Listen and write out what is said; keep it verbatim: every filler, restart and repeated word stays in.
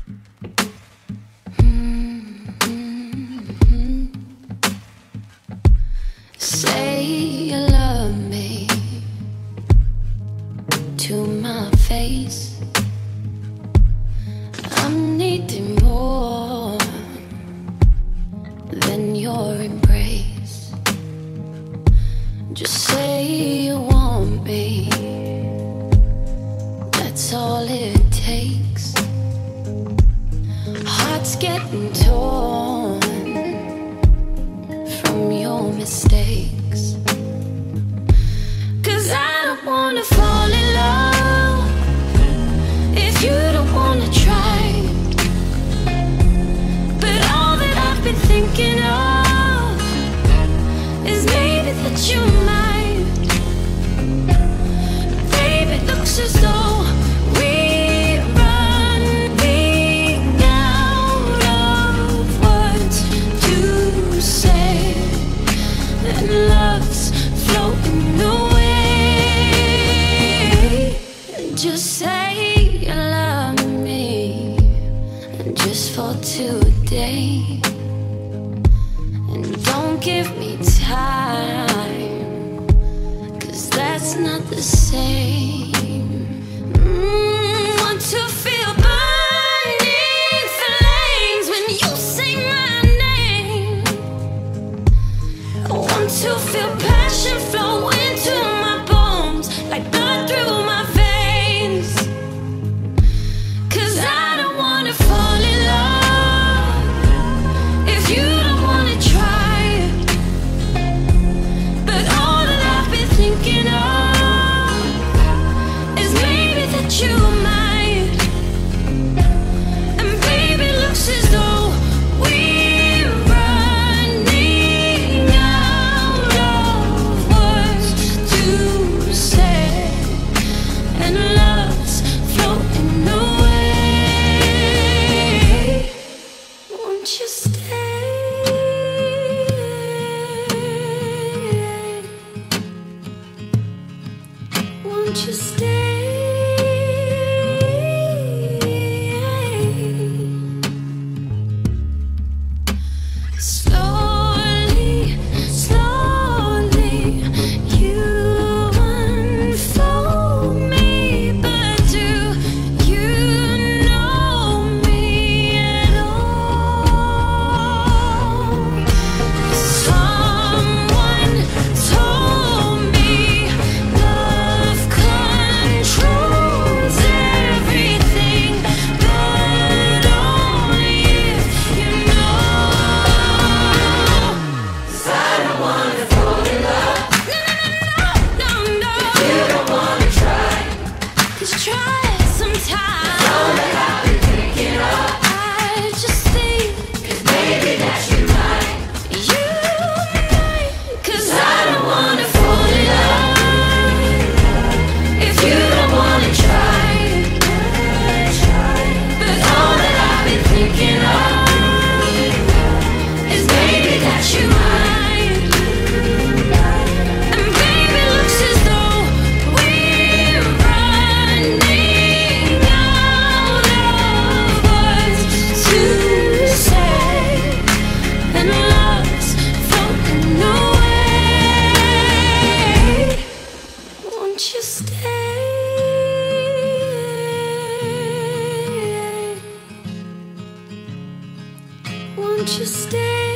Say you love me to my face. I'm needing more than your embrace. Just say you want me, that's all it takes. Heart's getting torn from your mistakes. Cause I don't wanna fall in love if you don't wanna try. But all that I've been thinking of is maybe that you might. Babe, it looks as though we're running out of words to say, and love's floating away. Just say you love me, just for today. And don't give me time, cause that's not the same. Mm, want to feel burning flames when you say my name. Want to feel passion flow into my bones, like blood through my veins. Cause I don't wanna fall in love if you don't wanna try. But all that I've been thinking of is maybe that you might. And baby, looks as though we're running out of words to say, and love's floating away. Won't you stay? Won't you stay? Slowly, slowly, you unfold me, but do you know me at all? Someone told me love controls everything, but only if you know. I don't wanna fall in love. No, no, no, no, no. If you don't wanna try, 'cause try it sometime. All that I've been thinking of, I just think, 'cause maybe that you might. You might. 'Cause I don't wanna fall in love if you don't wanna try. But all that I've been thinking of is maybe that you might. And baby, looks as though we're running out of words to say, and love's floating away. Won't you stay? Won't you stay?